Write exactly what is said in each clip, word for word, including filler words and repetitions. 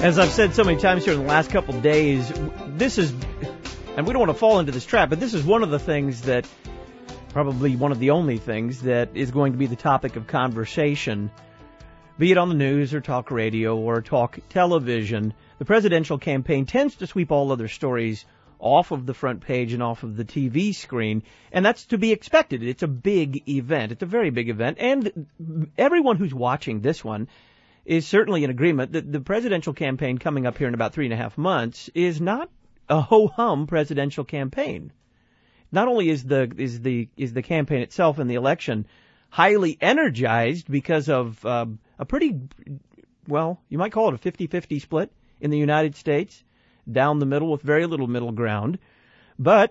As I've said so many times here in the last couple of days, this is, and we don't want to fall into this trap, but this is one of the things that, probably one of the only things that is going to be the topic of conversation, be it on the news or talk radio or talk television. The presidential campaign tends to sweep all other stories off of the front page and off of the T V screen, and that's to be expected. It's a big event. It's a very big event, and everyone who's watching this one is certainly in agreement that the presidential campaign coming up here in about three and a half months is not a ho-hum presidential campaign. Not only is the is the is the campaign itself and the election highly energized because of uh, a pretty, well, you might call it a fifty-fifty split in the United States, down the middle with very little middle ground, but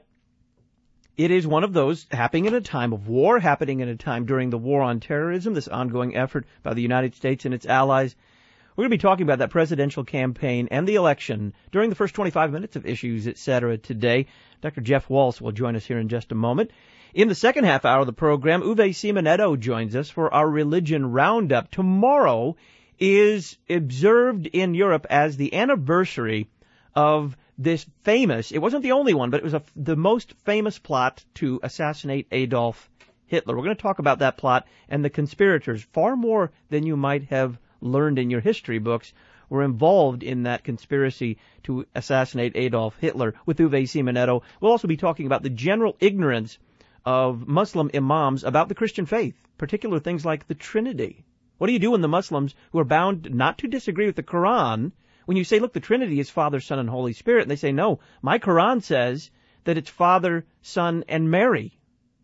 it is one of those happening in a time of war, happening in a time during the war on terrorism, this ongoing effort by the United States and its allies. We're going to be talking about that presidential campaign and the election during the first twenty-five minutes of Issues, et cetera today. Doctor Jeff Waltz will join us here in just a moment. In the second half hour of the program, Uwe Simonetto joins us for our Religion Roundup. Tomorrow is observed in Europe as the anniversary of this famous, it wasn't the only one, but it was a, the most famous plot to assassinate Adolf Hitler. We're going to talk about that plot and the conspirators, far more than you might have learned in your history books, were involved in that conspiracy to assassinate Adolf Hitler with Uwe Simonetto. We'll also be talking about the general ignorance of Muslim imams about the Christian faith, particular things like the Trinity. What do you do when the Muslims, who are bound not to disagree with the Quran, when you say, look, the Trinity is Father, Son, and Holy Spirit, and they say, no, my Quran says that it's Father, Son, and Mary.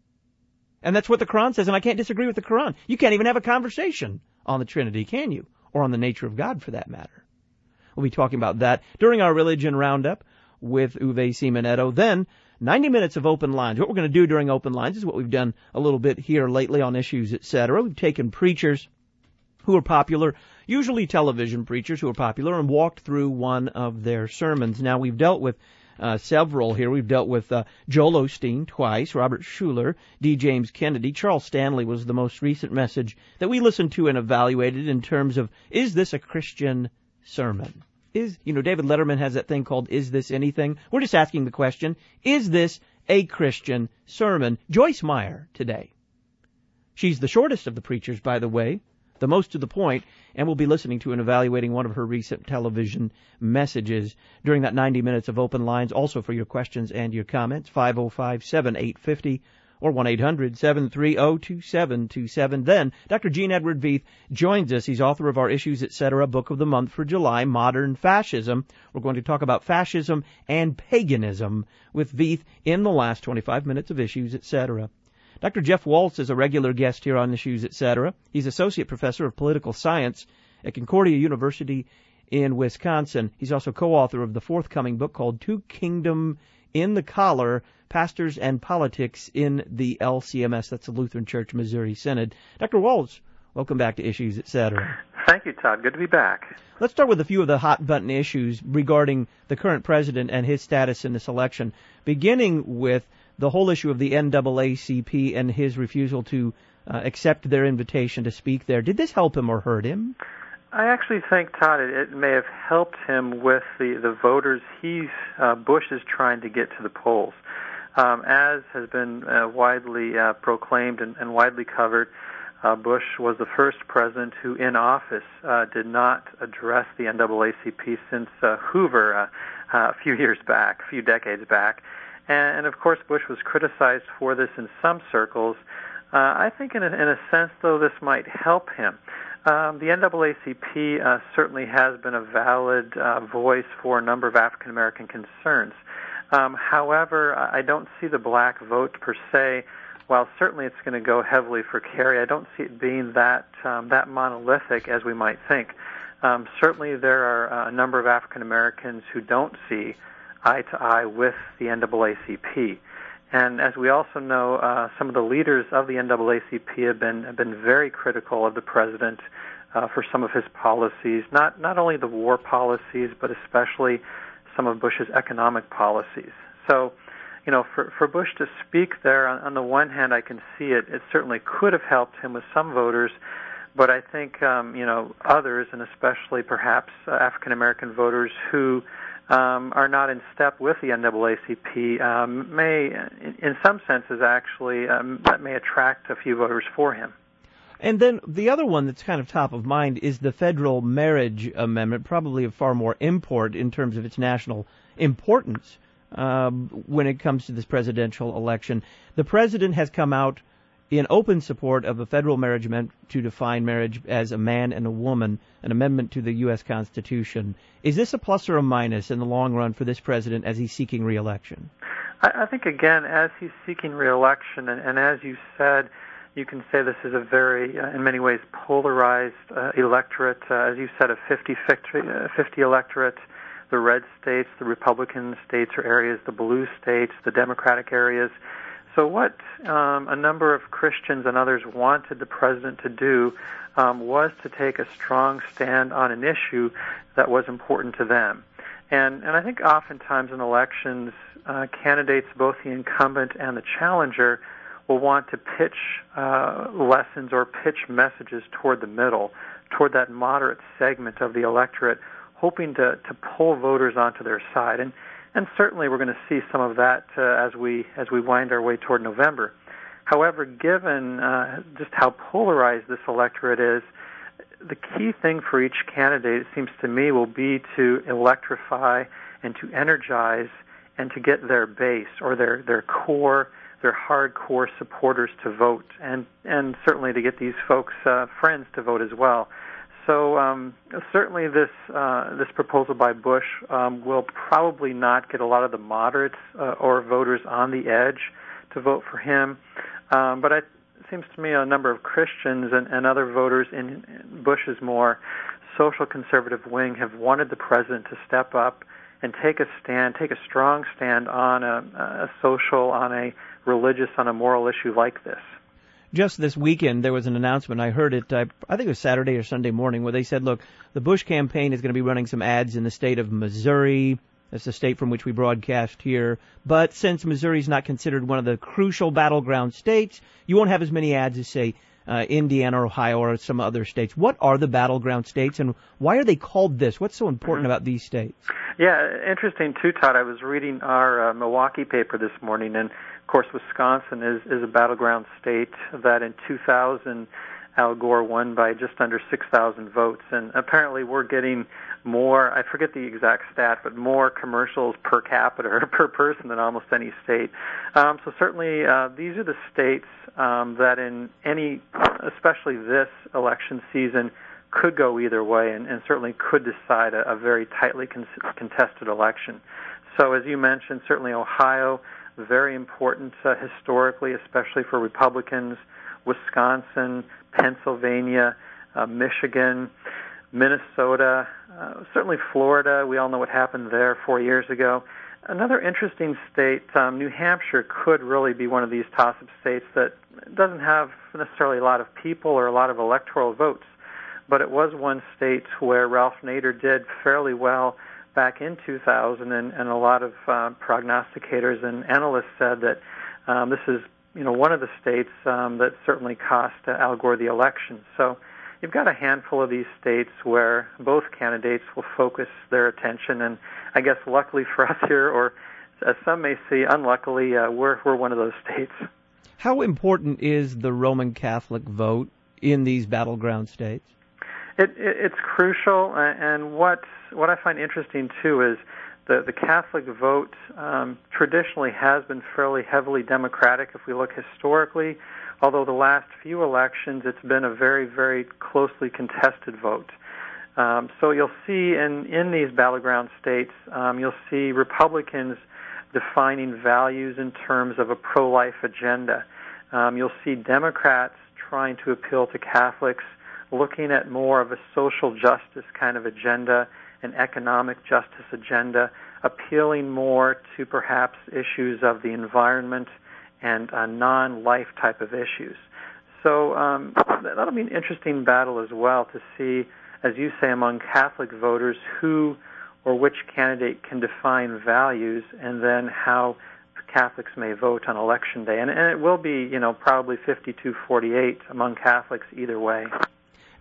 And that's what the Quran says, and I can't disagree with the Quran. You can't even have a conversation on the Trinity, can you? Or on the nature of God, for that matter. We'll be talking about that during our Religion Roundup with Uwe Simonetto. Then, ninety minutes of open lines. What we're going to do during open lines is what we've done a little bit here lately on Issues, et cetera. We've taken preachers who are popular, usually television preachers who are popular, and walked through one of their sermons. Now, we've dealt with uh, several here. We've dealt with uh, Joel Osteen twice, Robert Schuller, D. James Kennedy. Charles Stanley was the most recent message that we listened to and evaluated in terms of, is this a Christian sermon? Is, you know, David Letterman has that thing called, Is This Anything? We're just asking the question, is this a Christian sermon? Joyce Meyer today. She's the shortest of the preachers, by the way, the most to the point, and we'll be listening to and evaluating one of her recent television messages during that ninety minutes of open lines. Also for your questions and your comments, five oh five, seven eight five oh or one eight hundred, seven three oh, two seven two seven. Then Doctor Gene Edward Veith joins us. He's author of our Issues, et cetera, book of the month for July, Modern Fascism. We're going to talk about fascism and paganism with Veith in the last twenty-five minutes of Issues, et cetera. Doctor Jeff Waltz is a regular guest here on Issues, et cetera. He's Associate Professor of Political Science at Concordia University in Wisconsin. He's also co-author of the forthcoming book called Two Kingdom in the Collar, Pastors and Politics in the L C M S. That's the Lutheran Church Missouri Synod. Doctor Waltz, welcome back to Issues, et cetera. Thank you, Todd. Good to be back. Let's start with a few of the hot-button issues regarding the current president and his status in this election, beginning with the whole issue of the N double A C P and his refusal to uh, accept their invitation to speak there. Did this help him or hurt him? I actually think, Todd, it, it may have helped him with the, the voters he's, uh, Bush is trying to get to the polls. Um, as has been uh, widely uh, proclaimed and, and widely covered, uh, Bush was the first president who, in office, uh, did not address the N double A C P since uh, Hoover uh, uh, a few years back, a few decades back. And, and of course, Bush was criticized for this in some circles. Uh, I think in a, in a sense, though, this might help him. Um, the N double A C P uh, certainly has been a valid uh, voice for a number of African-American concerns. Um, however, I don't see the black vote per se. While certainly it's going to go heavily for Kerry, I don't see it being that um, that monolithic as we might think. Um, certainly there are uh, a number of African-Americans who don't see eye to eye with the N double A C P. And as we also know, uh, some of the leaders of the N double A C P have been have been very critical of the president uh, for some of his policies, not not only the war policies, but especially some of Bush's economic policies. So, you know, for, for Bush to speak there, on, on the one hand, I can see it, it certainly could have helped him with some voters, But I think, um, you know, others, and especially perhaps uh, African American voters who um, are not in step with the N double A C P, um, may, in, in some senses, actually, um, that may attract a few voters for him. And then the other one that's kind of top of mind is the federal marriage amendment, probably of far more import in terms of its national importance um, when it comes to this presidential election. The president has come out in open support of a federal marriage amendment to define marriage as a man and a woman, an amendment to the U S Constitution. Is this a plus or a minus in the long run for this president as he's seeking re-election? I, I think, again, as he's seeking re-election, and, and as you said, you can say this is a very, uh, in many ways, polarized uh, electorate. Uh, as you said, a fifty-fifty electorate. The red states, the Republican states or areas, the blue states, the Democratic areas. So what um, a number of Christians and others wanted the president to do um, was to take a strong stand on an issue that was important to them. And, and I think oftentimes in elections, uh, candidates, both the incumbent and the challenger, will want to pitch uh, lessons or pitch messages toward the middle, toward that moderate segment of the electorate, hoping to, to pull voters onto their side. And And certainly we're going to see some of that uh, as we as we wind our way toward November. However, given uh, just how polarized this electorate is, the key thing for each candidate, it seems to me, will be to electrify and to energize and to get their base or their, their core, their hardcore supporters to vote, and, and certainly to get these folks' uh, friends to vote as well. So um, certainly this uh, this proposal by Bush um, will probably not get a lot of the moderates uh, or voters on the edge to vote for him. Um, but it seems to me a number of Christians and, and other voters in Bush's more social conservative wing have wanted the president to step up and take a stand, take a strong stand on a, a social, on a religious, on a moral issue like this. Just this weekend, there was an announcement. I heard it, I, I think it was Saturday or Sunday morning, where they said, look, the Bush campaign is going to be running some ads in the state of Missouri. That's the state from which we broadcast here. But since Missouri is not considered one of the crucial battleground states, you won't have as many ads as, say, uh, Indiana or Ohio or some other states. What are the battleground states, and why are they called this? What's so important about these states? Yeah, interesting, too, Todd. I was reading our uh, Milwaukee paper this morning, and of course, Wisconsin is, is a battleground state that in two thousand, Al Gore won by just under six thousand votes. And apparently we're getting more, I forget the exact stat, but more commercials per capita or per person than almost any state. Um, so certainly uh, these are the states um, that in any, especially this election season, could go either way and, and certainly could decide a, a very tightly con- contested election. So as you mentioned, certainly Ohio, very important uh, historically, especially for Republicans, Wisconsin, Pennsylvania, uh, Michigan, Minnesota, uh, certainly Florida. We all know what happened there four years ago. Another interesting state, um, New Hampshire, could really be one of these toss-up states that doesn't have necessarily a lot of people or a lot of electoral votes, but it was one state where Ralph Nader did fairly well back in two thousand, and, and a lot of uh, prognosticators and analysts said that um, this is, you know, one of the states um, that certainly cost uh, Al Gore the election. So you've got a handful of these states where both candidates will focus their attention, and I guess luckily for us here, or as some may see, unluckily, uh, we're we're one of those states. How important is the Roman Catholic vote in these battleground states? It, it, it's crucial, and what what I find interesting too is the the Catholic vote um, traditionally has been fairly heavily Democratic. If we look historically, although the last few elections it's been a very very closely contested vote. Um, so you'll see in in these battleground states, um, you'll see Republicans defining values in terms of a pro-life agenda. Um, you'll see Democrats trying to appeal to Catholics, looking at more of a social justice kind of agenda, an economic justice agenda, appealing more to perhaps issues of the environment and uh, non-life type of issues. So um, that'll be an interesting battle as well to see, as you say, among Catholic voters who or which candidate can define values, and then how Catholics may vote on Election Day. And, and it will be, you know, probably fifty-two forty-eight among Catholics either way.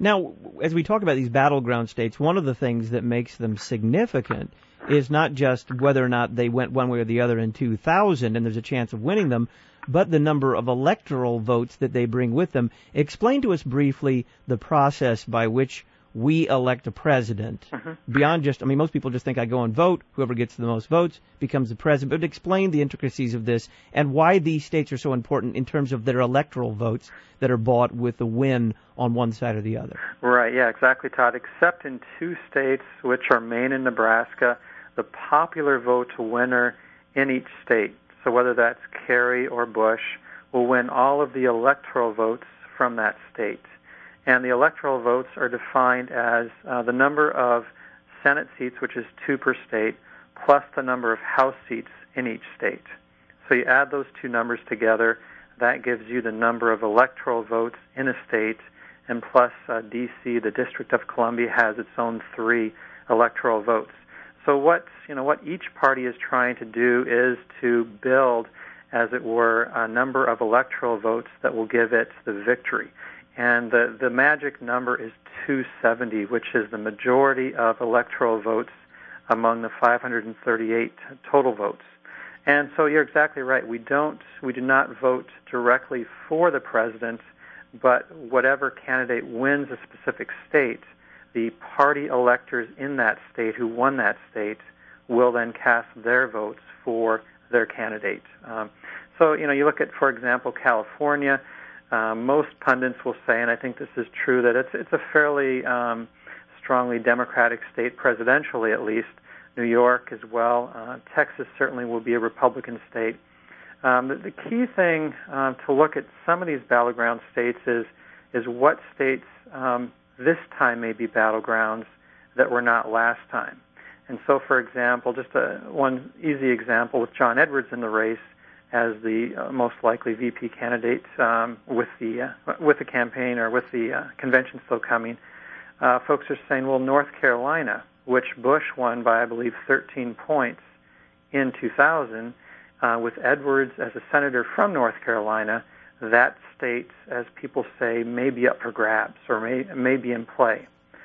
Now, as we talk about these battleground states, one of the things that makes them significant is not just whether or not they went one way or the other in two thousand and there's a chance of winning them, but the number of electoral votes that they bring with them. Explain to us briefly the process by which we elect a president. Mm-hmm. Beyond just, I mean, most people just think I go and vote, whoever gets the most votes becomes the president, but explain the intricacies of this and why these states are so important in terms of their electoral votes that are bought with the win on one side or the other. Right, yeah, exactly, Todd. Except in two states, which are Maine and Nebraska, the popular vote winner in each state, so whether that's Kerry or Bush, will win all of the electoral votes from that state. And the electoral votes are defined as uh, the number of Senate seats, which is two per state, plus the number of House seats in each state. So you add those two numbers together, that gives you the number of electoral votes in a state, and plus uh, D C, the District of Columbia, has its own three electoral votes. So what, you know, what each party is trying to do is to build, as it were, a number of electoral votes that will give it the victory. And the, the magic number is two seventy, which is the majority of electoral votes among the five hundred thirty-eight total votes. And so you're exactly right. We don't, we do not vote directly for the president, but whatever candidate wins a specific state, the party electors in that state who won that state will then cast their votes for their candidate. Um, so, you know, you look at, for example, California. Uh, most pundits will say, and I think this is true, that it's it's a fairly um, strongly Democratic state, presidentially at least. New York as well. Uh, Texas certainly will be a Republican state. Um, the, the key thing uh, to look at some of these battleground states is is what states um, this time may be battlegrounds that were not last time. And so, for example, just a, one easy example with John Edwards in the race as the uh, most likely V P candidate um, with the uh, with the campaign or with the uh, convention still coming, uh, folks are saying, well, North Carolina, which Bush won by, I believe, thirteen points in two thousand, uh, with Edwards as a senator from North Carolina, that state, as people say, may be up for grabs or may, may be in play,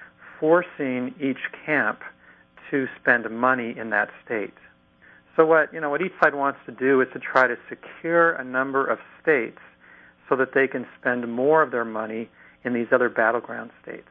forcing each camp to spend money in that state. So what, you know, what each side wants to do is to try to secure a number of states so that they can spend more of their money in these other battleground states.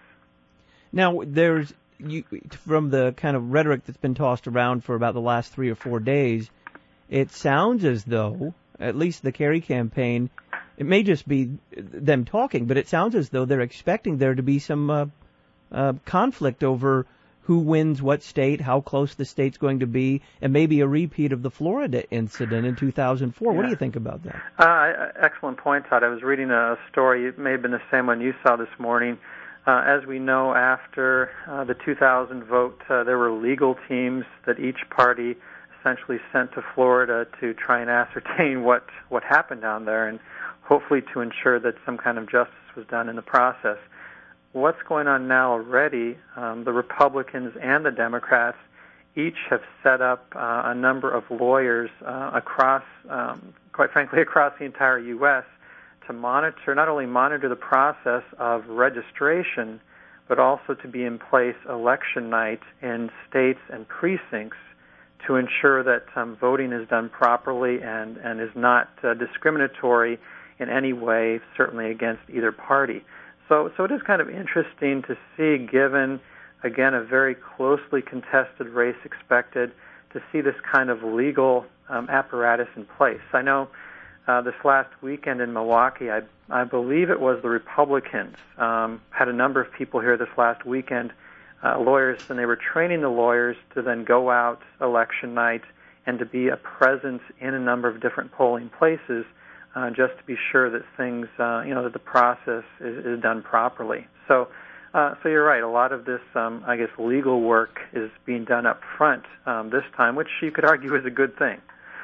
Now, there's, you, from the kind of rhetoric that's been tossed around for about the last three or four days, it sounds as though, at least the Kerry campaign, it may just be them talking, but it sounds as though they're expecting there to be some uh, uh, conflict over who wins what state, how close the state's going to be, and maybe a repeat of the Florida incident in two thousand four. Yeah. What do you think about that? Uh, excellent point, Todd. I was reading a story, it may have been the same one you saw this morning. Uh, as we know, after uh, the two thousand vote, uh, there were legal teams that each party essentially sent to Florida to try and ascertain what, what happened down there and hopefully to ensure that some kind of justice was done in the process. What's going on now already, um, the Republicans and the Democrats each have set up uh, a number of lawyers uh, across, um, quite frankly, across the entire U S to monitor, not only monitor the process of registration, but also to be in place election night in states and precincts to ensure that um, voting is done properly and, and is not uh, discriminatory in any way, certainly against either party. So, so it is kind of interesting to see, given, again, a very closely contested race expected, to see this kind of legal um, apparatus in place. I know uh, this last weekend in Milwaukee, I, I believe it was the Republicans, um, had a number of people here this last weekend, uh, lawyers, and they were training the lawyers to then go out election night and to be a presence in a number of different polling places, Uh, just to be sure that things, uh, you know, that the process is, is done properly. So, uh, so you're right. A lot of this, um, I guess, legal work is being done up front um, this time, which you could argue is a good thing.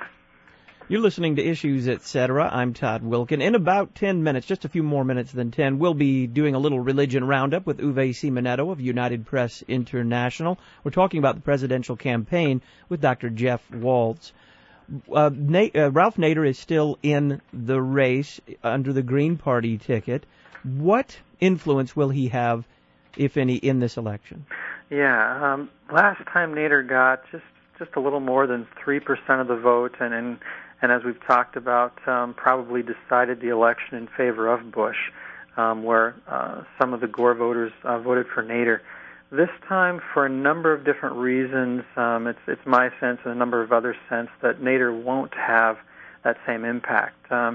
You're listening to Issues, et cetera. I'm Todd Wilken. In about ten minutes, just a few more minutes than ten, we'll be doing a little religion roundup with Uwe Simonetto of United Press International. We're talking about the presidential campaign with Doctor Jeff Waltz. Uh, Nate, uh, Ralph Nader is still in the race under the Green Party ticket. What influence will he have, if any, in this election? Yeah, um, last time Nader got just just a little more than three percent of the vote, and and, and as we've talked about, um, probably decided the election in favor of Bush, um, where uh, some of the Gore voters uh, voted for Nader. This time, for a number of different reasons, um, it's it's my sense and a number of others' sense that Nader won't have that same impact. Um,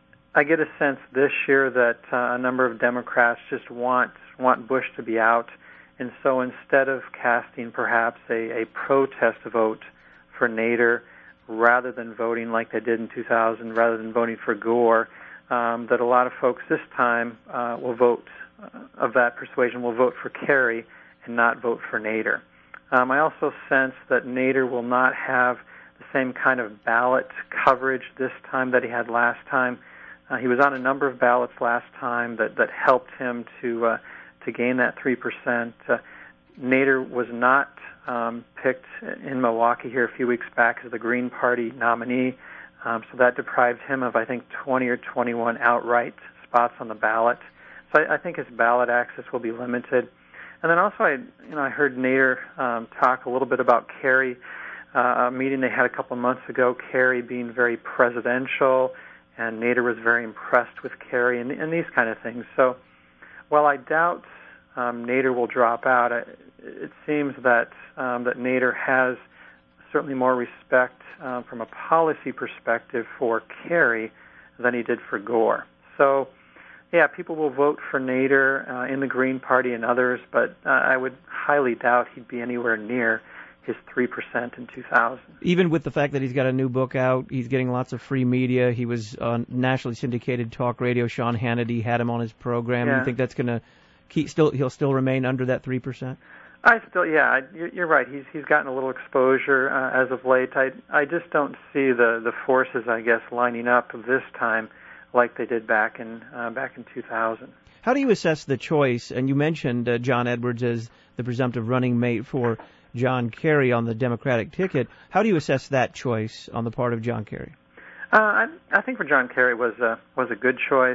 I get a sense this year that uh, a number of Democrats just want want Bush to be out. And so instead of casting perhaps a, a protest vote for Nader rather than voting like they did in two thousand, rather than voting for Gore, um, that a lot of folks this time uh, will vote, uh, of that persuasion, will vote for Kerry and not vote for Nader. Um, I also sense that Nader will not have the same kind of ballot coverage this time that he had last time. Uh, he was on a number of ballots last time that, that helped him to... Uh, to gain that three percent. Uh, Nader was not um, picked in Milwaukee here a few weeks back as the Green Party nominee, um, so that deprived him of, I think, twenty or twenty-one outright spots on the ballot. So I, I think his ballot access will be limited. And then also, I, you know, I heard Nader um, talk a little bit about Kerry, uh, a meeting they had a couple of months ago, Kerry being very presidential, and Nader was very impressed with Kerry, and, and these kind of things. So while I doubt um, Nader will drop out, I, it seems that um, that Nader has certainly more respect uh, from a policy perspective for Kerry than he did for Gore. So, yeah, people will vote for Nader uh, in the Green Party and others, but uh, I would highly doubt he'd be anywhere near his three percent in two thousand. Even with the fact that he's got a new book out, he's getting lots of free media. He was on nationally syndicated talk radio. Sean Hannity had him on his program. Yeah. You think that's going to keep still? He'll still remain under that three percent? I still, yeah, you're right. He's he's gotten a little exposure uh, as of late. I I just don't see the the forces, I guess, lining up this time like they did back in uh, back in two thousand. How do you assess the choice? And you mentioned uh, John Edwards as the presumptive running mate for John Kerry on the Democratic ticket. How do you assess that choice on the part of John Kerry? Uh, I, I think for John Kerry was a, was a good choice.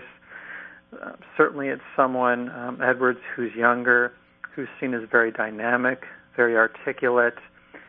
Uh, certainly it's someone, um, Edwards, who's younger, who's seen as very dynamic, very articulate.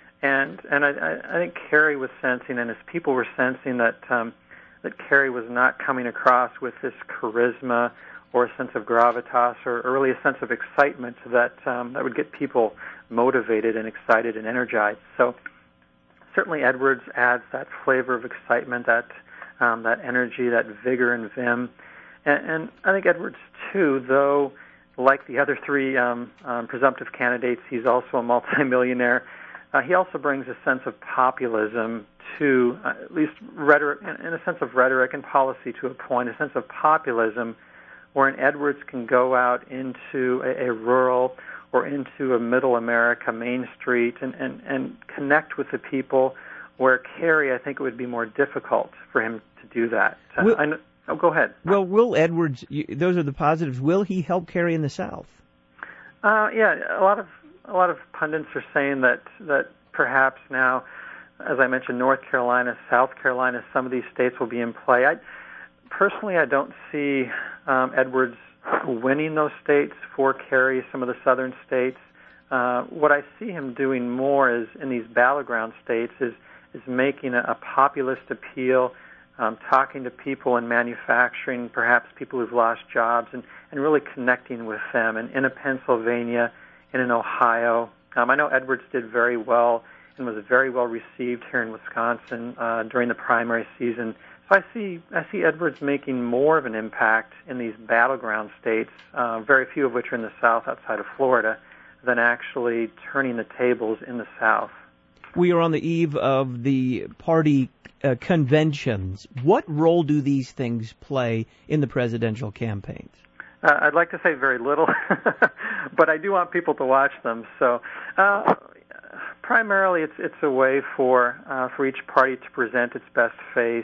And and I, I think Kerry was sensing, and his people were sensing, that um, that Kerry was not coming across with this charisma or a sense of gravitas, or, or really a sense of excitement that um, that would get people motivated and excited and energized. So certainly Edwards adds that flavor of excitement, that um, that energy, that vigor and vim. And, and I think Edwards, too, though, like the other three um, um, presumptive candidates, he's also a multimillionaire. Uh, he also brings a sense of populism to, uh, at least rhetoric, in a sense of rhetoric and policy to a point, a sense of populism, wherein Edwards can go out into a, a rural or into a middle America main street and, and, and connect with the people, where Kerry, I think it would be more difficult for him to do that. Uh, will, I know, oh, go ahead. Well, will Edwards, you, those are the positives, will he help Kerry in the South? Uh, yeah, a lot of a lot of pundits are saying that, that perhaps now, as I mentioned, North Carolina, South Carolina, some of these states will be in play. I, personally, I don't see um, Edwards winning those states for Kerry, some of the southern states. Uh, what I see him doing more is in these battleground states is is making a, a populist appeal, um, talking to people in manufacturing, perhaps people who've lost jobs, and, and really connecting with them. And in a Pennsylvania, and in Ohio, um, I know Edwards did very well and was very well received here in Wisconsin uh, during the primary season. So I see I see Edwards making more of an impact in these battleground states, uh, very few of which are in the South outside of Florida, than actually turning the tables in the South. We are on the eve of the party uh, conventions. What role do these things play in the presidential campaigns? Uh, I'd like to say very little, but I do want people to watch them. So uh, primarily it's it's a way for uh, for each party to present its best face.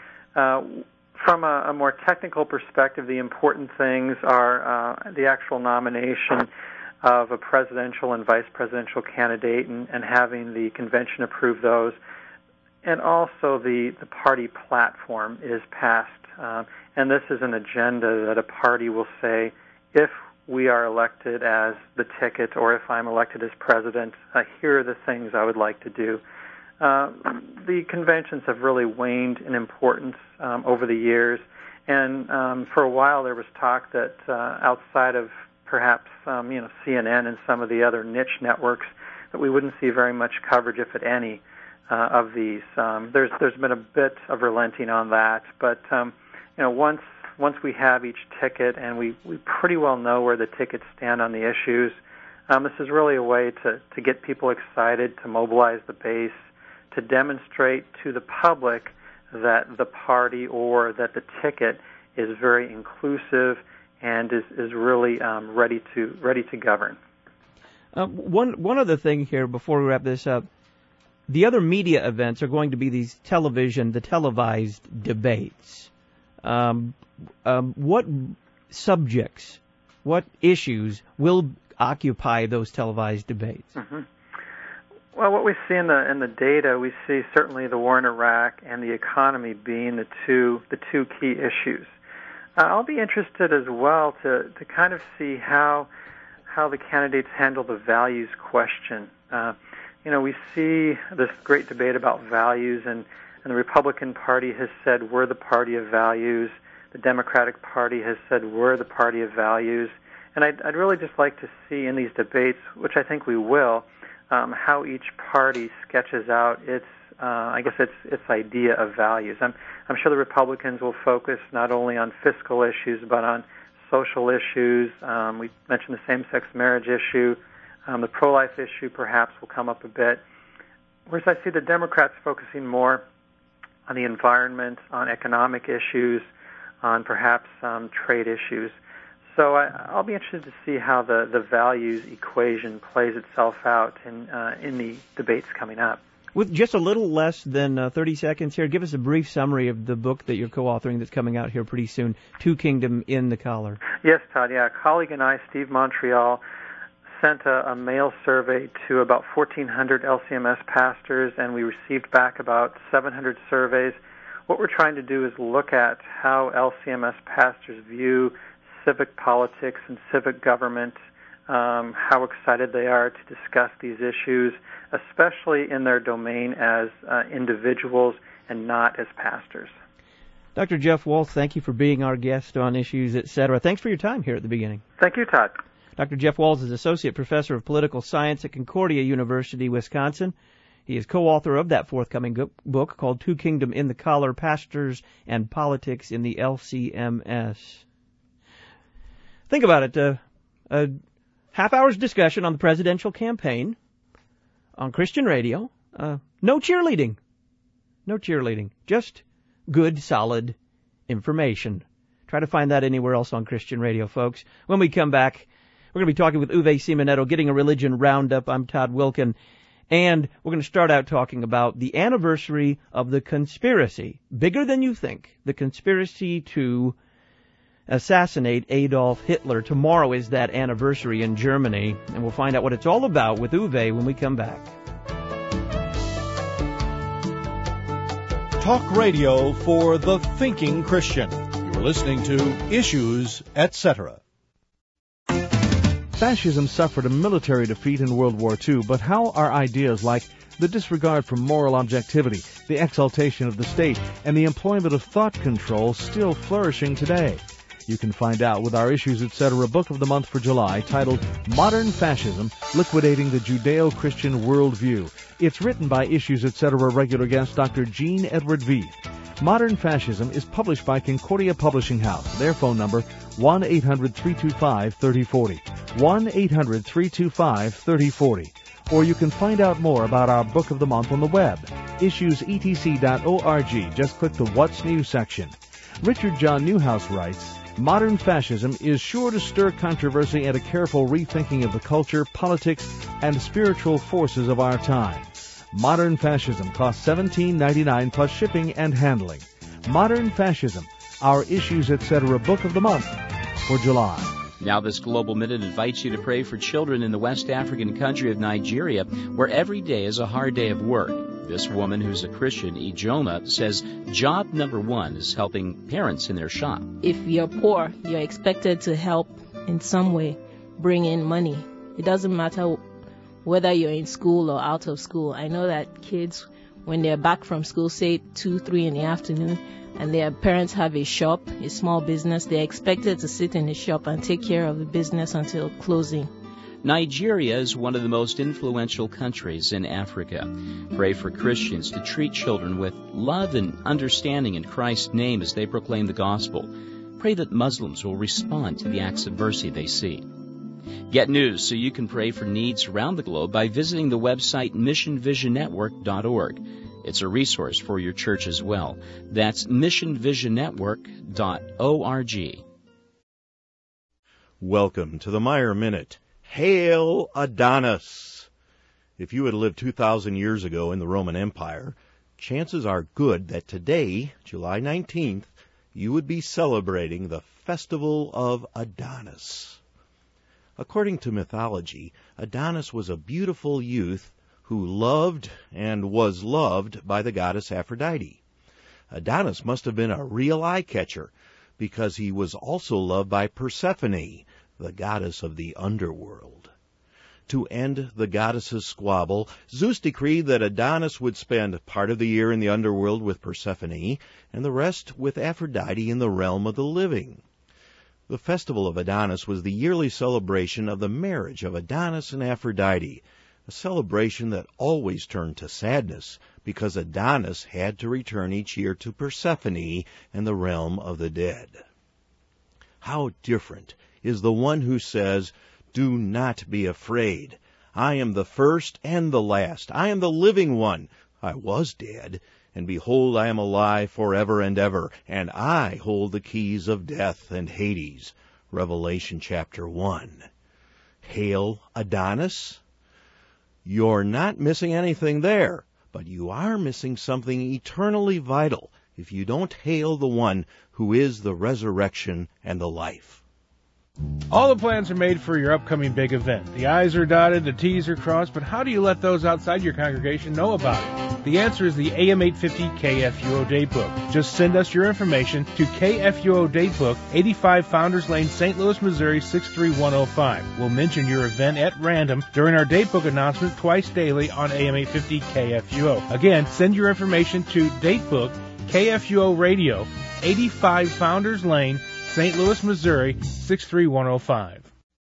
Uh, from a, a more technical perspective, the important things are uh, the actual nomination of a presidential and vice presidential candidate, and, and having the convention approve those. and also the, the party platform is passed. Uh, and this is an agenda that a party will say, if we are elected as the ticket or if I'm elected as president, uh, here are the things I would like to do. Uh, the conventions have really waned in importance um, over the years, and um, for a while there was talk that uh, outside of perhaps um, you know C N N and some of the other niche networks, that we wouldn't see very much coverage, if at any, uh, of these. Um, there's there's been a bit of relenting on that, but um, you know once once we have each ticket and we, we pretty well know where the tickets stand on the issues, um, this is really a way to, to get people excited, to mobilize the base, to demonstrate to the public that the party or that the ticket is very inclusive and is, is really um, ready to ready to govern. Uh, one one other thing here before we wrap this up. The other media events are going to be these television, the televised debates. Um, um, what subjects, what issues will occupy those televised debates? Mm-hmm. Well, what we see in the in the data, we see certainly the war in Iraq and the economy being the two the two key issues. Uh, I'll be interested as well to, to kind of see how how the candidates handle the values question. Uh, you know, we see this great debate about values, and, and the Republican Party has said we're the party of values. The Democratic Party has said we're the party of values. And I'd, I'd really just like to see in these debates, which I think we will, um, how each party sketches out its, uh, I guess, its its idea of values. I'm, I'm sure the Republicans will focus not only on fiscal issues, but on social issues. Um, we mentioned the same-sex marriage issue. Um, the pro-life issue perhaps will come up a bit. Whereas I see the Democrats focusing more on the environment, on economic issues, on perhaps um, trade issues. So I, I'll be interested to see how the, the values equation plays itself out in uh, in the debates coming up. With just a little less than uh, thirty seconds here, give us a brief summary of the book that you're co-authoring that's coming out here pretty soon, Two Kingdom in the Collar. Yes, Todd. Yeah, a colleague and I, Steve Montreal, sent a, a mail survey to about fourteen hundred L C M S pastors, and we received back about seven hundred surveys. What we're trying to do is look at how L C M S pastors view civic politics and civic government, um, how excited they are to discuss these issues, especially in their domain as uh, individuals and not as pastors. Doctor Jeff Waltz, thank you for being our guest on Issues, et cetera. Thanks for your time here at the beginning. Thank you, Todd. Doctor Jeff Waltz is Associate Professor of Political Science at Concordia University, Wisconsin. He is co-author of that forthcoming go- book called Two Kingdom in the Collar, Pastors and Politics in the L C M S. Think about it. Uh, a half hour's discussion on the presidential campaign on Christian radio. Uh, no cheerleading. No cheerleading. Just good, solid information. Try to find that anywhere else on Christian radio, folks. When we come back, we're going to be talking with Uwe Simonetto, Getting a Religion Roundup. I'm Todd Wilkin. And we're going to start out talking about the anniversary of the conspiracy, bigger than you think, the conspiracy to assassinate Adolf Hitler. Tomorrow is that anniversary in Germany, and we'll find out what it's all about with Uwe when we come back. Talk radio for the thinking Christian. You're listening to Issues, et cetera. Fascism suffered a military defeat in World War Two, but how are ideas like the disregard for moral objectivity, the exaltation of the state, and the employment of thought control still flourishing today? You can find out with our Issues, et cetera. book of the month for July, titled Modern Fascism, Liquidating the Judeo-Christian Worldview. It's written by Issues, et cetera. regular guest Doctor Gene Edward Veith. Modern Fascism is published by Concordia Publishing House. Their phone number, one eight hundred three two five three oh four oh. one eight hundred three two five three oh four oh. Or you can find out more about our Book of the Month on the web, issues e t c dot org. Just click the What's New section. Richard John Newhouse writes, Modern fascism is sure to stir controversy and a careful rethinking of the culture, politics, and spiritual forces of our time. Modern fascism costs seventeen ninety-nine plus shipping and handling. Modern Fascism, our Issues, et cetera. Book of the Month for July. Now this Global Minute invites you to pray for children in the West African country of Nigeria, where every day is a hard day of work. This woman, who's a Christian, Ijoma, says job number one is helping parents in their shop. If you're poor, you're expected to help in some way, bring in money. It doesn't matter whether you're in school or out of school. I know that kids, when they're back from school, say two, three in the afternoon, and their parents have a shop, a small business, they're expected to sit in the shop and take care of the business until closing. Nigeria is one of the most influential countries in Africa. Pray for Christians to treat children with love and understanding in Christ's name as they proclaim the gospel. Pray that Muslims will respond to the acts of mercy they see. Get news so you can pray for needs around the globe by visiting the website mission vision network dot org. It's a resource for your church as well. That's mission vision network dot org. Welcome to the Meyer Minute. Hail Adonis! If you had lived two thousand years ago in the Roman Empire, chances are good that today, July nineteenth, you would be celebrating the Festival of Adonis. According to mythology, Adonis was a beautiful youth who loved and was loved by the goddess Aphrodite. Adonis must have been a real eye-catcher because he was also loved by Persephone, the goddess of the underworld. To end the goddesses' squabble, Zeus decreed that Adonis would spend part of the year in the underworld with Persephone and the rest with Aphrodite in the realm of the living. The festival of Adonis was the yearly celebration of the marriage of Adonis and Aphrodite, a celebration that always turned to sadness because Adonis had to return each year to Persephone and the realm of the dead. How different is the one who says, "Do not be afraid. I am the first and the last. I am the living one. I was dead, and behold, I am alive forever and ever, and I hold the keys of death and Hades." Revelation chapter one. Hail Adonis? You're not missing anything there, but you are missing something eternally vital if you don't hail the one who is the resurrection and the life. All the plans are made for your upcoming big event. The I's are dotted, the T's are crossed, but how do you let those outside your congregation know about it? The answer is the A M eight fifty K F U O Datebook. Just send us your information to K F U O Datebook, eighty-five Founders Lane, Saint Louis, Missouri, six three one oh five. We'll mention your event at random during our Datebook announcement twice daily on A M eight fifty K F U O. Again, send your information to Datebook, K F U O Radio, eighty-five Founders Lane, Saint Louis, Missouri, six three one oh five.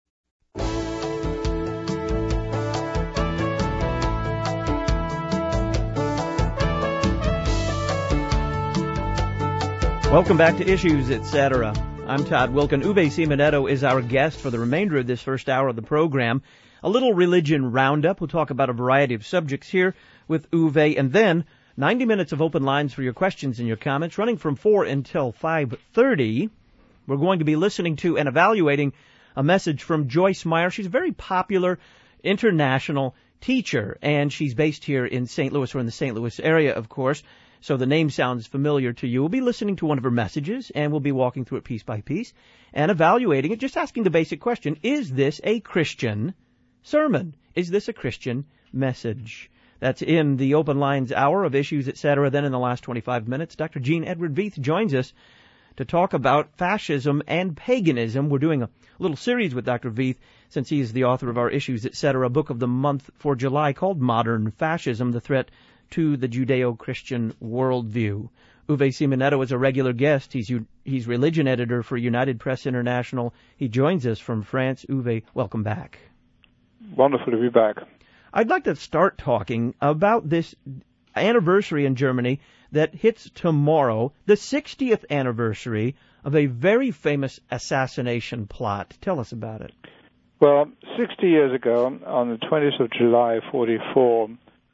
Welcome back to Issues, et cetera. I'm Todd Wilken. Uwe Simonetto is our guest for the remainder of this first hour of the program. A little religion roundup. We'll talk about a variety of subjects here with Uwe, and then ninety minutes of open lines for your questions and your comments, running from four until five thirty. We're going to be listening to and evaluating a message from Joyce Meyer. She's a very popular international teacher, and she's based here in Saint Louis, or in the Saint Louis area, of course, so the name sounds familiar to you. We'll be listening to one of her messages, and we'll be walking through it piece by piece and evaluating it, just asking the basic question, is this a Christian sermon? Is this a Christian message? That's in the Open Lines Hour of Issues, et cetera. Then in the last twenty-five minutes, Doctor Gene Edward Veith joins us to talk about fascism and paganism. We're doing a little series with Doctor Veith, since he is the author of our Issues, et cetera, book of the month for July called Modern Fascism, the Threat to the Judeo-Christian Worldview. Uwe Simonetto is a regular guest. He's he's religion editor for United Press International. He joins us from France. Uwe, welcome back. Wonderful to be back. I'd like to start talking about this anniversary in Germany that hits tomorrow, the sixtieth anniversary of a very famous assassination plot. Tell us about it. Well, sixty years ago, on the twentieth of July, forty-four,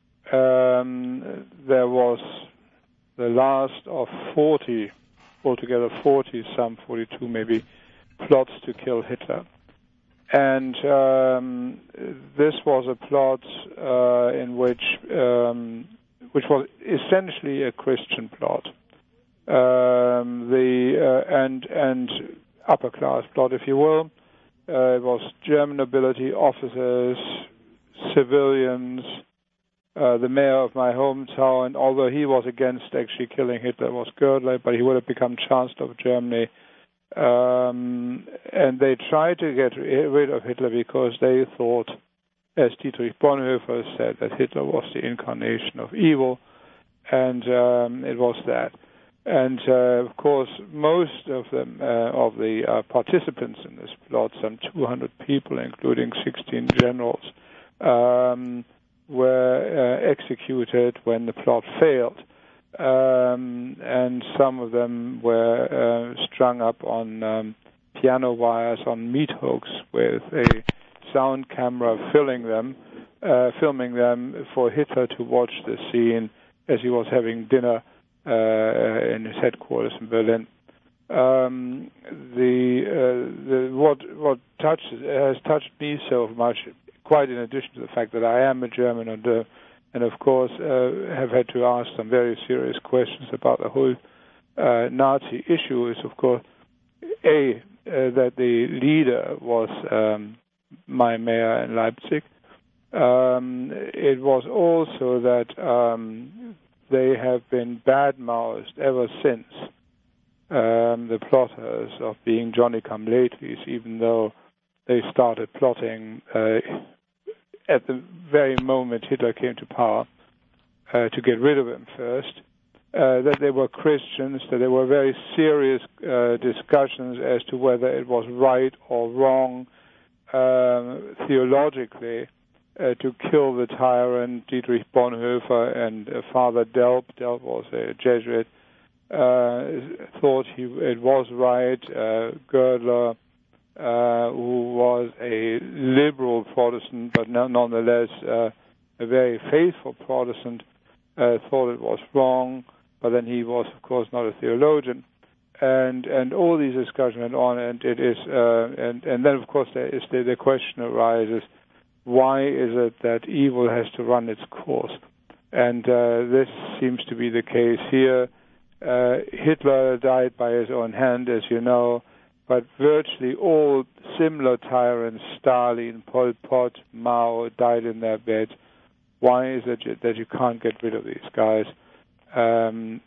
um, there was the last of forty, altogether forty, some forty-two maybe, plots to kill Hitler. And um, this was a plot uh, in which um, which was essentially a Christian plot, um, the uh, and and upper class plot, if you will. Uh, it was German nobility, officers, civilians, Uh, the mayor of my hometown, although he was against actually killing Hitler, was Goerdler, but he would have become Chancellor of Germany. Um, and they tried to get rid of Hitler because they thought, as Dietrich Bonhoeffer said, that Hitler was the incarnation of evil, and um, it was that. And uh, of course, most of them, uh, of the uh, participants in this plot, some two hundred people, including sixteen generals, um, were uh, executed when the plot failed. Um, and some of them were uh, strung up on um, piano wires on meat hooks with a sound camera filming them, uh, filming them for Hitler to watch the scene as he was having dinner uh, in his headquarters in Berlin. Um, the, uh, the what what touches has touched me so much, quite in addition to the fact that I am a German and uh, and of course uh, have had to ask some very serious questions about the whole uh, Nazi issue, is of course a uh, that the leader was um, my mayor in Leipzig. Um, it was also that um, they have been bad-mouthed ever since, um, the plotters, of being Johnny-come-latelys, even though they started plotting uh, at the very moment Hitler came to power uh, to get rid of him first, uh, that they were Christians, that there were very serious uh, discussions as to whether it was right or wrong um, theologically uh, to kill the tyrant Dietrich Bonhoeffer, and uh, Father Delp. Delp was a Jesuit, uh, thought he it was right. Uh, Goerdler, Uh, who was a liberal Protestant, but nonetheless uh, a very faithful Protestant, uh, thought it was wrong, but then he was, of course, not a theologian, and and all these discussions went on, and it is, uh, and and then of course there is the, the question arises: why is it that evil has to run its course? And uh, this seems to be the case here. Uh, Hitler died by his own hand, as you know. But virtually all similar tyrants, Stalin, Pol Pot, Mao, died in their beds. Why is it that you can't get rid of these guys? Um,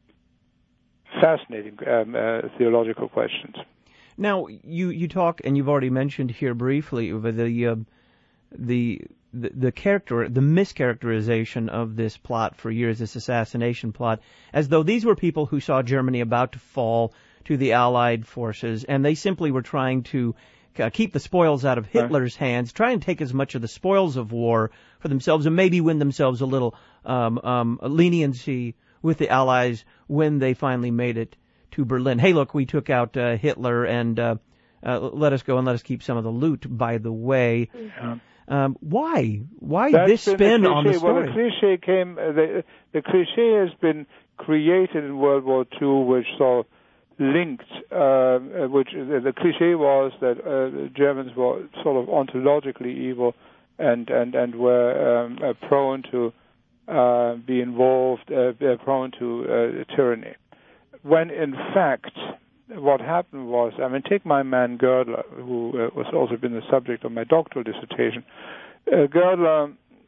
fascinating um, uh, theological questions. Now, you, you talk, and you've already mentioned here briefly, over the, uh, the the the character, the mischaracterization of this plot for years, this assassination plot, as though these were people who saw Germany about to fall to the Allied forces, and they simply were trying to uh, keep the spoils out of Hitler's hands, try and take as much of the spoils of war for themselves, and maybe win themselves a little um, um, leniency with the Allies when they finally made it to Berlin. Hey, look, we took out uh, Hitler, and uh, uh, let us go and let us keep some of the loot, by the way. Yeah. Um, why? Why That's this spin on the story? Well, the cliche came, uh, the, the cliche has been created in World War Two, which sort of linked, uh, which uh, the cliche was that uh, the Germans were sort of ontologically evil and, and, and were um, uh, prone to uh, be involved, uh, prone to uh, tyranny. When in fact, what happened was, I mean, take my man Goerdler, who uh, was also been the subject of my doctoral dissertation. Uh, Goerdler,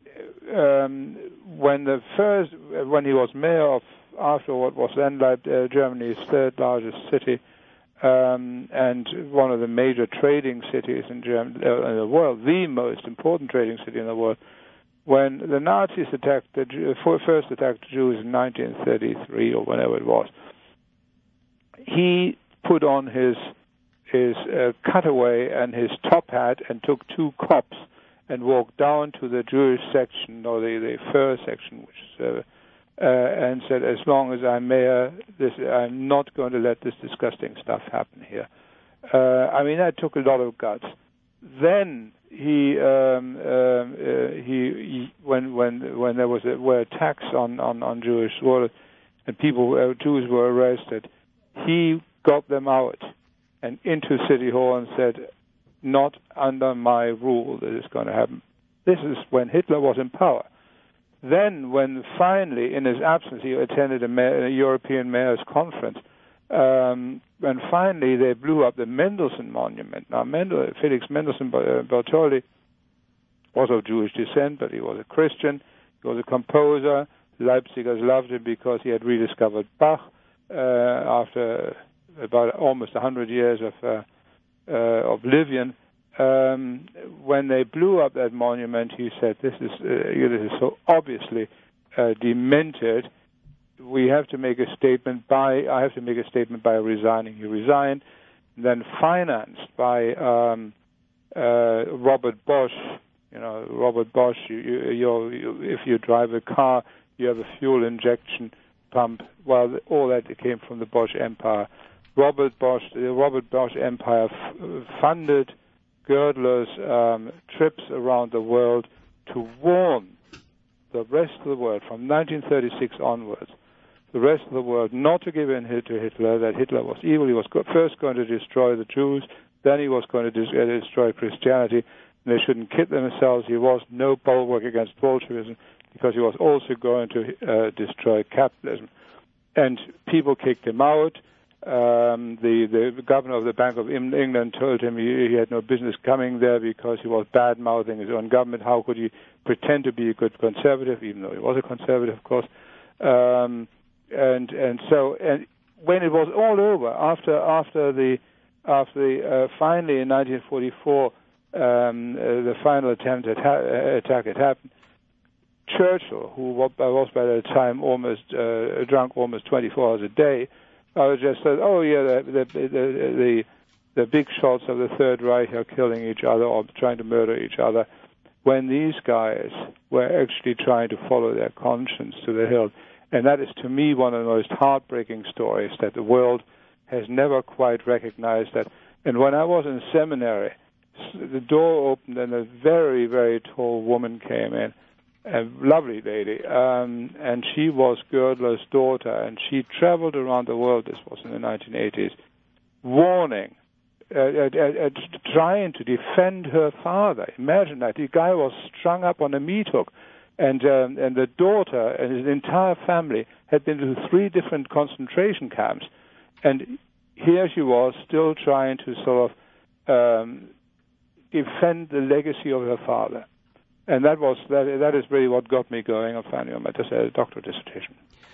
um, when the first, when he was mayor of, after what was then like, uh, Germany's third largest city, um, and one of the major trading cities in, Germany, uh, in the world, the most important trading city in the world, when the Nazis attacked the first attacked the Jews in nineteen thirty-three or whenever it was, he put on his his uh, cutaway and his top hat and took two cops and walked down to the Jewish section, or the, the fur section, which is, uh, uh, and said, as long as I'm mayor, this, I'm not going to let this disgusting stuff happen here. Uh, I mean, that took a lot of guts. Then he, um, uh, uh, he, he, when when when there was a, were attacks on on on Jewish world, and people, uh, Jews were arrested, he got them out and into City Hall and said, not under my rule that is going to happen. This is when Hitler was in power. Then, when finally, in his absence, he attended a, mayor, a European Mayors' Conference, um, and finally they blew up the Mendelssohn Monument. Now, Mendel, Felix Mendelssohn Bartholdy was of Jewish descent, but he was a Christian. He was a composer. Leipzigers loved him because he had rediscovered Bach uh, after about almost one hundred years of uh, uh, oblivion. Um, when they blew up that monument, he said, "This is uh, this is so obviously uh, demented. We have to make a statement by. I have to make a statement by resigning." He resigned. Then financed by um, uh, Robert Bosch. You know, Robert Bosch. You, you, you're, you, if you drive a car, you have a fuel injection pump. Well, all that came from the Bosch Empire. Robert Bosch, the Robert Bosch Empire f- funded Girdler's um, trips around the world to warn the rest of the world from nineteen thirty-six onwards, the rest of the world not to give in to Hitler, that Hitler was evil. He was go- first going to destroy the Jews, then he was going to dis- uh, destroy Christianity, and they shouldn't kid themselves. He was no bulwark against Bolshevism because he was also going to uh, destroy capitalism. And people kicked him out. Um, the, the governor of the Bank of England told him he, he had no business coming there because he was bad-mouthing his own government. How could he pretend to be a good conservative, even though he was a conservative, of course? Um, and and so and when it was all over, after after the after the uh, finally in nineteen forty-four um, uh, the final attempt at ha- attack had happened, Churchill, who was by that time almost uh, drunk almost twenty-four hours a day, I just said, "Oh yeah, the the, the the the big shots of the Third Reich are killing each other or trying to murder each other," when these guys were actually trying to follow their conscience to the hilt. And that is, to me, one of the most heartbreaking stories, that the world has never quite recognized that. And when I was in seminary, the door opened and a very, very tall woman came in. A lovely lady, um, and she was Girdler's daughter, and she traveled around the world, this was in the nineteen eighties, warning, uh, uh, uh, trying to defend her father. Imagine that. The guy was strung up on a meat hook, and, um, and the daughter and his entire family had been to three different concentration camps, and here she was still trying to sort of um, defend the legacy of her father. And that was that. That is really what got me going on finally on my dis- uh, doctoral dissertation.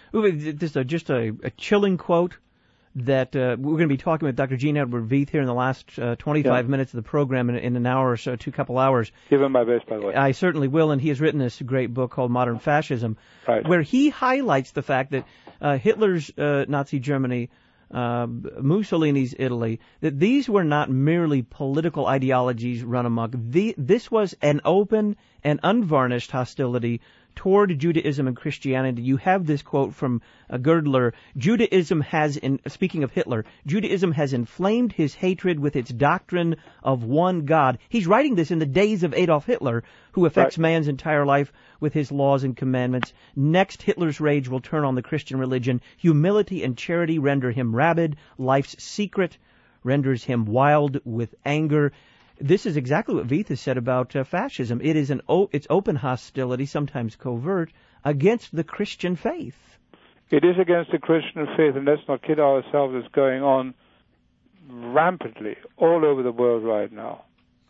This is just a, a chilling quote that uh, we're going to be talking with Doctor Gene Edward Veith here in the last uh, twenty-five yeah. minutes of the program in, in an hour or so, two couple hours. Give him my best, by the way. I certainly will, and he has written this great book called Modern Fascism, right. where he highlights the fact that uh, Hitler's uh, Nazi Germany, Uh, Mussolini's Italy, that these were not merely political ideologies run amok. The, this was an open and unvarnished hostility toward Judaism and Christianity. You have this quote from uh, Girdler: Judaism has, in, speaking of Hitler, Judaism has inflamed his hatred with its doctrine of one God. He's writing this in the days of Adolf Hitler, who affects right. man's entire life with his laws and commandments. Next, Hitler's rage will turn on the Christian religion. Humility and charity render him rabid. Life's secret renders him wild with anger. This is exactly what Veith has said about uh, fascism. It is an o- it's open hostility, sometimes covert, against the Christian faith. It is against the Christian faith, and let's not kid ourselves. It's going on rampantly all over the world right now.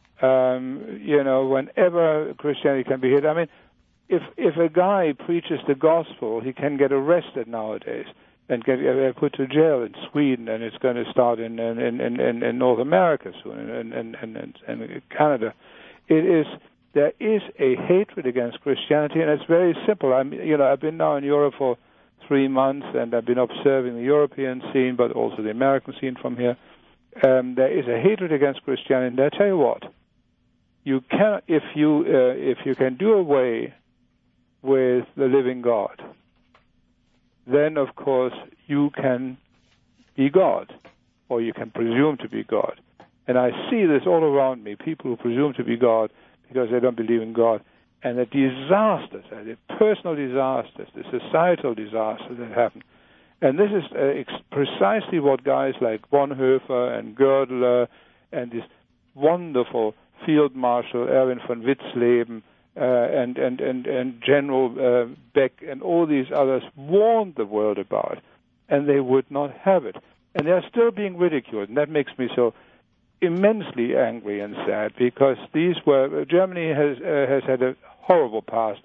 Um, you know, whenever Christianity can be hit. I mean, if if a guy preaches the gospel, he can get arrested nowadays and get uh, put to jail in Sweden, and it's going to start in in, in, in, in North America soon, and in, in, in, in Canada. It is there is a hatred against Christianity, and it's very simple. I'm you know I've been now in Europe for three months, and I've been observing the European scene, but also the American scene from here. Um, there is a hatred against Christianity, and I tell you what, you can if you uh, if you can do away with the living God, then, of course, you can be God, or you can presume to be God. And I see this all around me, people who presume to be God because they don't believe in God, and the disasters, the personal disasters, the societal disasters that happen. And this is uh, ex- precisely what guys like Bonhoeffer and Girdler and this wonderful Field Marshal Erwin von Witzleben Uh, and, and, and, and General uh, Beck and all these others warned the world about, and they would not have it. And they're still being ridiculed, and that makes me so immensely angry and sad, because these were, Germany has uh, has had a horrible past,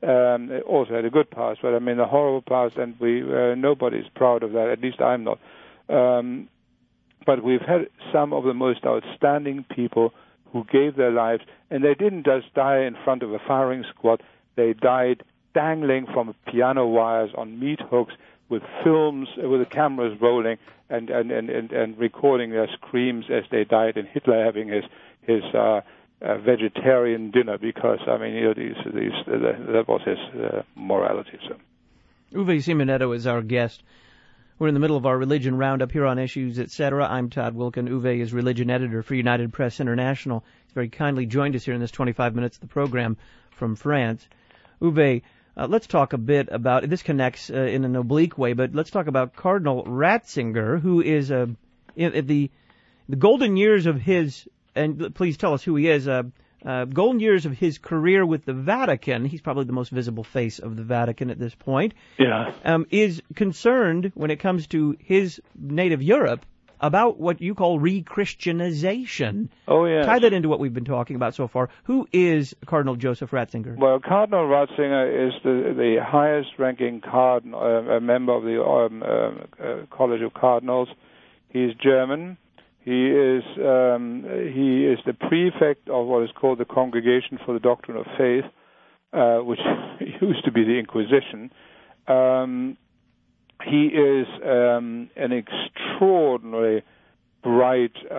Um, it also had a good past, but I mean a horrible past, and we uh, nobody's proud of that. At least I'm not. Um, but we've had some of the most outstanding people who gave their lives, and they didn't just die in front of a firing squad. They died dangling from piano wires on meat hooks, with films, with the cameras rolling, and and, and, and, and recording their screams as they died, and Hitler having his his uh, uh, vegetarian dinner, because I mean, you know, these, these, uh, that was his uh, morality. So, Uwe Simonetto is our guest. We're in the middle of our religion roundup here on Issues, et cetera. I'm Todd Wilken. Uwe is religion editor for United Press International. He's very kindly joined us here in this twenty-five minutes of the program from France. Uwe, uh, let's talk a bit about, this connects uh, in an oblique way, but let's talk about Cardinal Ratzinger, who is uh, in the the golden years of his, and please tell us who he is, uh, uh, golden years of his career with the Vatican. He's probably the most visible face of the Vatican at this point. Yeah. Um, is concerned when it comes to his native Europe about what you call re-Christianization. Oh, yeah. Tie that into what we've been talking about so far. Who is Cardinal Joseph Ratzinger? Well, Cardinal Ratzinger is the, the highest-ranking cardinal, uh, a member of the um, uh, uh, College of Cardinals. He's German. He is um, he is the prefect of what is called the Congregation for the Doctrine of Faith, uh, which used to be the Inquisition. Um, he is um, an extraordinarily bright uh,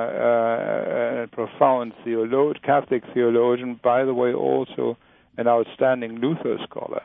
uh, and profound theolo- Catholic theologian, by the way, also an outstanding Luther scholar.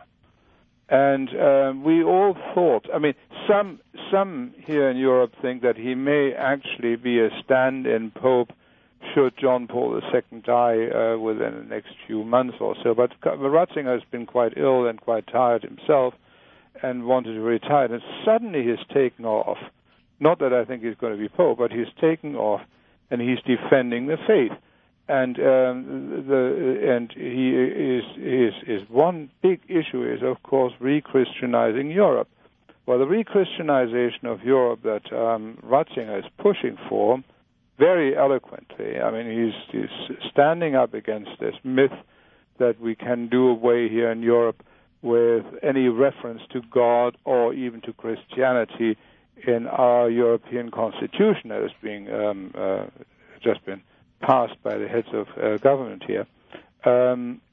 And um, we all thought, I mean, some some here in Europe think that he may actually be a stand-in pope should John Paul the Second die uh, within the next few months or so. But Ratzinger has been quite ill and quite tired himself and wanted to retire. And suddenly he's taken off. Not that I think he's going to be pope, but he's taken off and he's defending the faith. And um, the and he is is is one big issue is of course re-Christianizing Europe. Well, the re-Christianization of Europe that um, Ratzinger is pushing for, very eloquently. I mean, he's he's standing up against this myth that we can do away here in Europe with any reference to God or even to Christianity in our European Constitution that is being um, uh, just been passed by the heads of uh, government here. Um,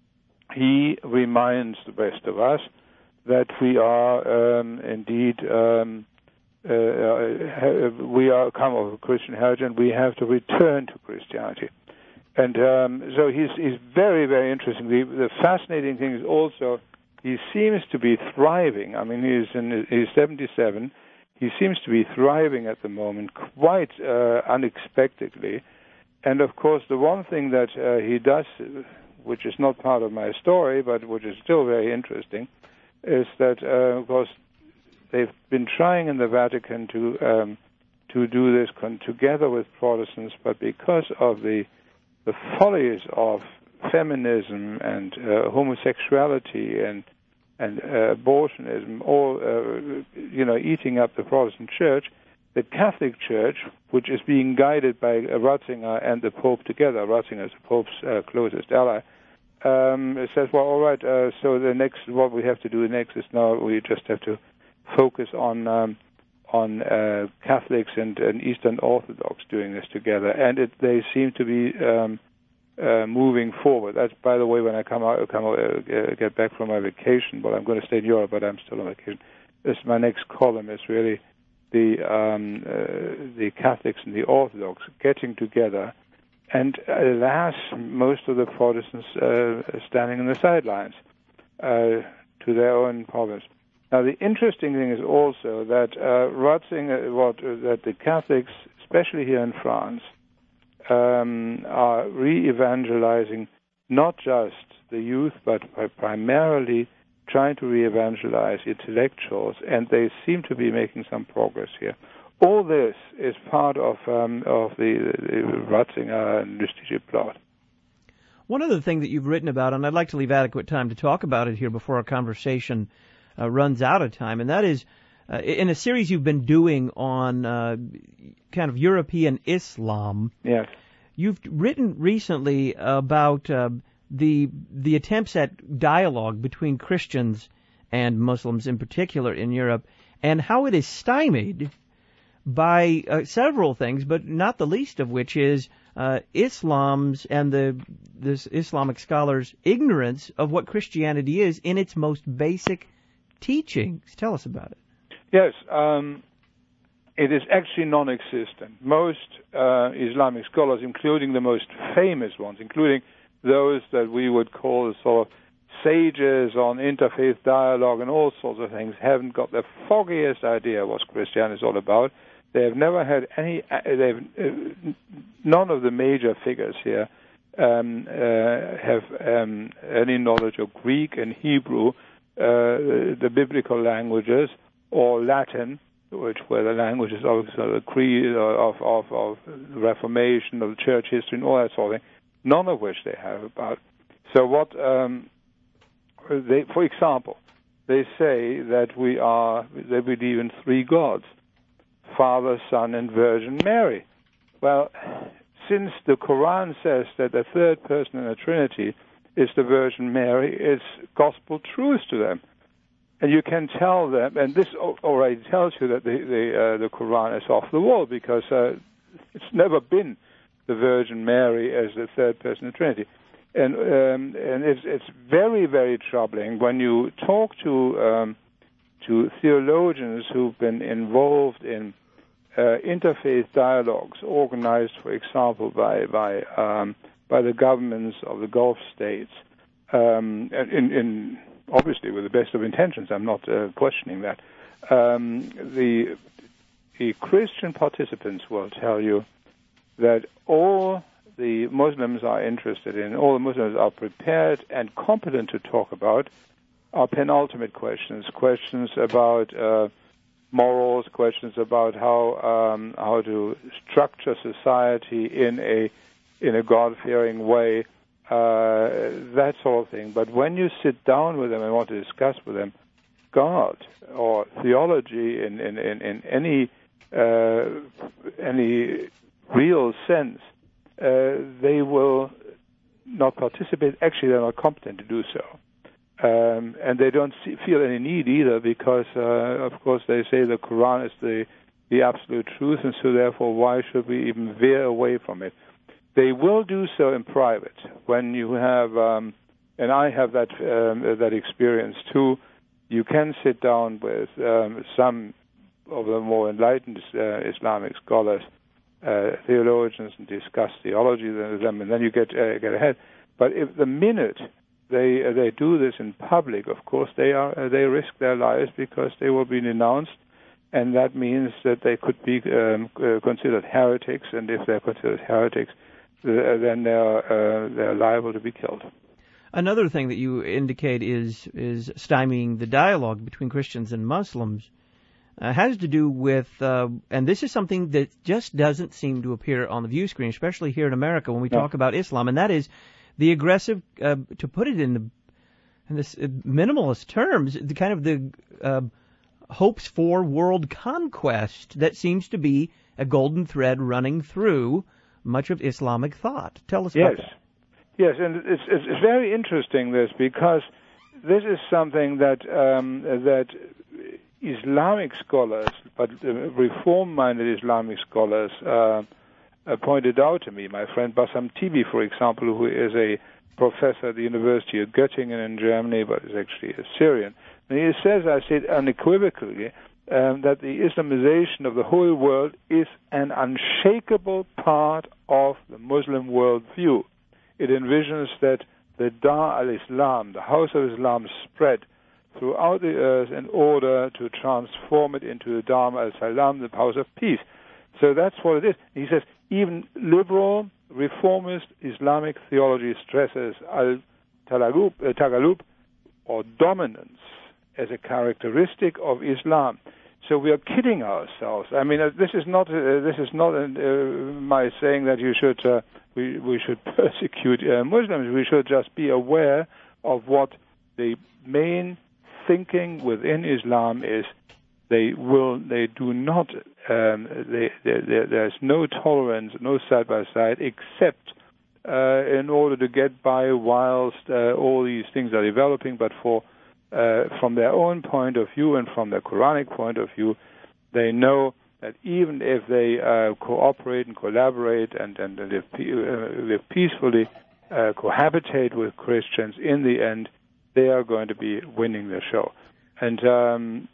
he reminds the rest of us that we are um, indeed um, uh, uh, we are come of a Christian heritage, and we have to return to Christianity. And um, so he's he's very very interesting. The, the fascinating thing is also he seems to be thriving. I mean, he's in he's seventy-seven. He seems to be thriving at the moment, quite uh, unexpectedly. And, of course, the one thing that uh, he does, which is not part of my story, but which is still very interesting, is that, uh, of course, they've been trying in the Vatican to um, to do this con- together with Protestants, but because of the the follies of feminism and uh, homosexuality and and uh, abortionism, all uh, you know, eating up the Protestant Church, the Catholic Church, which is being guided by Ratzinger and the Pope together, Ratzinger is the Pope's uh, closest ally, um, it says, well, all right, uh, so the next, what we have to do next is now we just have to focus on um, on uh, Catholics and, and Eastern Orthodox doing this together, and it, they seem to be um, uh, moving forward. That's, by the way, when I come out, come out, uh, get back from my vacation. Well, I'm going to stay in Europe, but I'm still on vacation. This my next column is really the um, uh, the Catholics and the Orthodox getting together, and alas, most of the Protestants uh, standing on the sidelines uh, to their own problems. Now, the interesting thing is also that uh, Ratzinger, what uh, that the Catholics, especially here in France, um, are re-evangelizing not just the youth, but primarily trying to re-evangelize intellectuals, and they seem to be making some progress here. All this is part of um, of the, the Ratzinger and Lustiger plot. One other thing that you've written about, and I'd like to leave adequate time to talk about it here before our conversation uh, runs out of time, and that is uh, in a series you've been doing on uh, kind of European Islam. Yes. You've written recently about uh, the the attempts at dialogue between Christians and Muslims in particular in Europe, and how it is stymied by uh, several things, but not the least of which is uh, Islam's and the this Islamic scholars' ignorance of what Christianity is in its most basic teachings. Tell us about it. Yes, um, it is actually non-existent. Most uh, Islamic scholars, including the most famous ones, including those that we would call sort of sages on interfaith dialogue and all sorts of things, haven't got the foggiest idea what Christianity is all about. They have never had any. They've uh, none of the major figures here um, uh, have um, any knowledge of Greek and Hebrew, uh, the biblical languages, or Latin, which were the languages of the creed of, of, of the Reformation, of the church history, and all that sort of thing. None of which they have about. So what? Um, they, for example, they say that we are. They believe in three gods: Father, Son, and Virgin Mary. Well, since the Quran says that the third person in the Trinity is the Virgin Mary, it's gospel truth to them. And you can tell them, and this already tells you that the the, uh, the Quran is off the wall, because uh, it's never been the Virgin Mary as the third person in the Trinity. And um, and it's it's very, very troubling when you talk to um, to theologians who've been involved in uh, interfaith dialogues organized, for example, by by um, by the governments of the Gulf states, um, in, in obviously with the best of intentions. I'm not uh, questioning that. Um, the the Christian participants will tell you that all the Muslims are interested in, all the Muslims are prepared and competent to talk about, are penultimate questions, questions about uh, morals, questions about how um, how to structure society in a in a God-fearing way, uh, that sort of thing. But when you sit down with them and want to discuss with them God or theology in in, in, in any uh, any real sense, uh, they will not participate. Actually, they're not competent to do so. Um, and they don't see, feel any need either, because, uh, of course, they say the Quran is the, the absolute truth, and so therefore why should we even veer away from it? They will do so in private when you have, um, and I have that um, that experience too. You can sit down with um, some of the more enlightened uh, Islamic scholars, uh, theologians, and discuss theology with them, and then you get uh, get ahead. But if the minute they uh, they do this in public, of course they are uh, they risk their lives, because they will be denounced, and that means that they could be um, uh, considered heretics, and if they're considered heretics, uh, then they're uh, they're liable to be killed. Another thing that you indicate is is stymieing the dialogue between Christians and Muslims uh, has to do with, uh, and this is something that just doesn't seem to appear on the view screen, especially here in America when we no. talk about Islam, and that is the aggressive, uh, to put it in, the, in this minimalist terms, the kind of the uh, hopes for world conquest that seems to be a golden thread running through much of Islamic thought. Tell us yes. about that. Yes, and it's, it's, it's very interesting, this, because this is something that um, that Islamic scholars, but uh, reform-minded Islamic scholars, uh, Uh, pointed out to me. My friend Bassam Tibi, for example, who is a professor at the University of Göttingen in Germany, but is actually a Syrian. And he says, I said unequivocally, um, that the Islamization of the whole world is an unshakable part of the Muslim worldview. It envisions that the Dar al-Islam, the House of Islam, spread throughout the earth in order to transform it into the Dar al-Salam, the House of Peace. So that's what it is. He says, even liberal, reformist Islamic theology stresses al-Tagalub, uh, Tagalub, or dominance, as a characteristic of Islam. So we are kidding ourselves. I mean, uh, this is not uh, this is not uh, my saying that you should uh, we we should persecute uh, Muslims. We should just be aware of what the main thinking within Islam is. They will. They do not. Um, they, they, they, there's no tolerance, no side by side, except uh, in order to get by whilst uh, all these things are developing, but for uh, from their own point of view and from their Quranic point of view, they know that even if they uh, cooperate and collaborate and, and live, uh, live peacefully, uh, cohabitate with Christians, in the end, they are going to be winning the show. And um,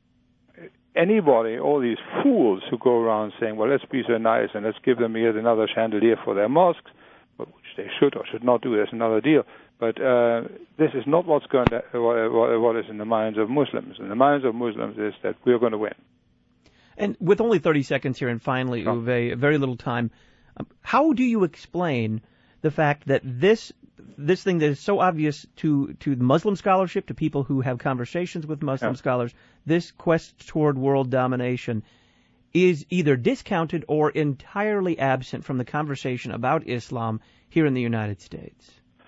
anybody, all these fools who go around saying, well, let's be so nice and let's give them yet another chandelier for their mosques, which they should or should not do, that's another deal. But uh, this is not what's going to, what, what is in the minds of Muslims. In the minds of Muslims is that we're going to win. And with only thirty seconds here, and finally, oh. Uwe, very little time, um, how do you explain the fact that this this thing that is so obvious to, to Muslim scholarship, to people who have conversations with Muslim yeah. scholars, this quest toward world domination, is either discounted or entirely absent from the conversation about Islam here in the United States?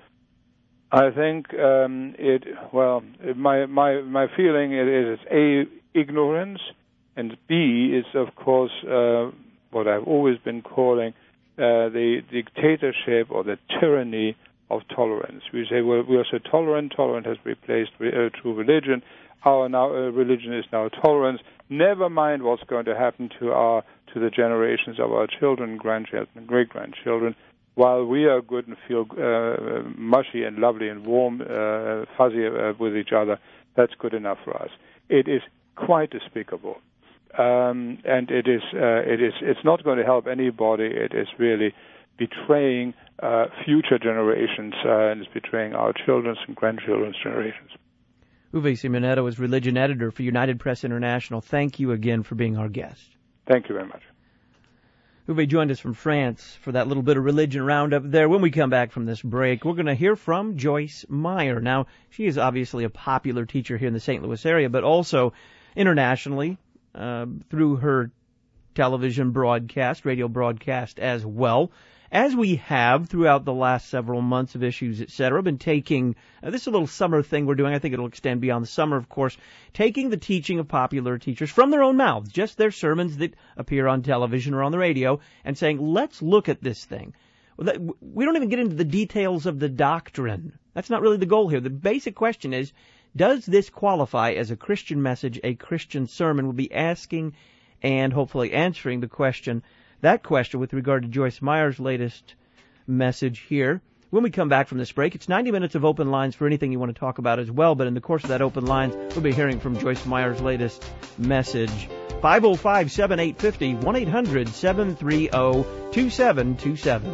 I think um, it. Well, it, my my my feeling it is A, ignorance, and B is of course uh, what I've always been calling uh, the dictatorship or the tyranny of tolerance. We say, well, we are so tolerant. Tolerance has replaced uh, true religion. Our now uh, religion is now tolerance. Never mind what's going to happen to our to the generations of our children, grandchildren, and great grandchildren. While we are good and feel uh, mushy and lovely and warm, uh, fuzzy uh, with each other, that's good enough for us. It is quite despicable, um, and it is uh, it is it's not going to help anybody. It is really betraying uh, future generations uh, and it's betraying our children's and grandchildren's generations. Uwe Simonetto is religion editor for United Press International. Thank you again for being our guest. Thank you very much. Uwe joined us from France for that little bit of religion roundup there. When we come back from this break, we're going to hear from Joyce Meyer. Now, she is obviously a popular teacher here in the Saint Louis area, but also internationally uh, through her television broadcast, radio broadcast as well. As we have throughout the last several months of Issues, et cetera, been taking, uh, this is a little summer thing we're doing, I think it'll extend beyond the summer, of course, taking the teaching of popular teachers from their own mouths, just their sermons that appear on television or on the radio, and saying, let's look at this thing. We don't even get into the details of the doctrine. That's not really the goal here. The basic question is, does this qualify as a Christian message, a Christian sermon? We'll be asking and hopefully answering the question That question with regard to Joyce Meyer's latest message here. When we come back from this break, it's ninety minutes of open lines for anything you want to talk about as well, but in the course of that open lines, we'll be hearing from Joyce Meyer's latest message. five oh five, seven eight five oh, one eight hundred, seven three oh, two seven two seven.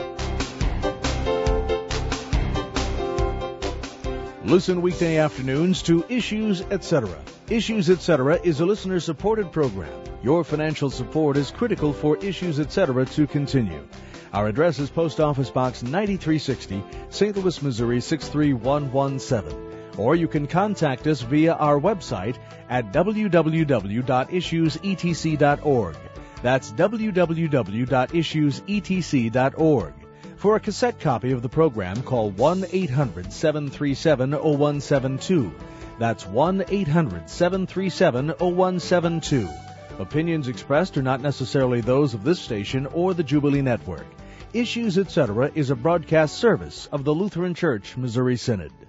Listen weekday afternoons to Issues, et cetera. Issues, et cetera is a listener-supported program. Your financial support is critical for Issues, et cetera to continue. Our address is Post Office Box ninety-three sixty, Saint Louis, Missouri six three one one seven. Or you can contact us via our website at w w w dot issues e t c dot org. That's w w w dot issues e t c dot org. For a cassette copy of the program, call one eight hundred, seven three seven, oh one seven two. That's one eight hundred, seven three seven, oh one seven two. Opinions expressed are not necessarily those of this station or the Jubilee Network. Issues, et cetera is a broadcast service of the Lutheran Church Missouri Synod.